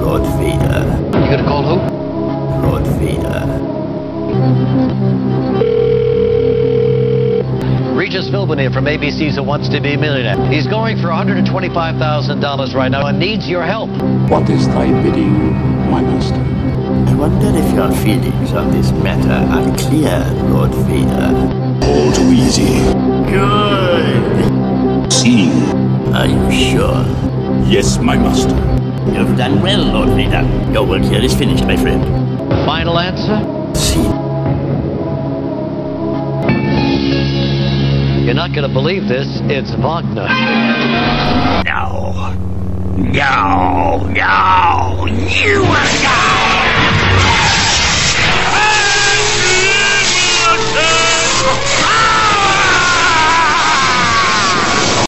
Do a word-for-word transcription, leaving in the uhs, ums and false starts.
Lord Vader. You gonna call who? Lord Vader. Regis Philbin here from A B C's Who Wants to Be a Millionaire. He's going for one hundred twenty-five thousand dollars right now and needs your help. What is thy bidding, my master? I wonder if your feelings on this matter are clear, Lord Vader. All too easy. Good. See. Are you sure? Yes, my master. You've done well, Lord Vader. Your work here is finished, my friend. Final answer? See. You're not gonna believe this. It's Wagner. No. No. No. You will die.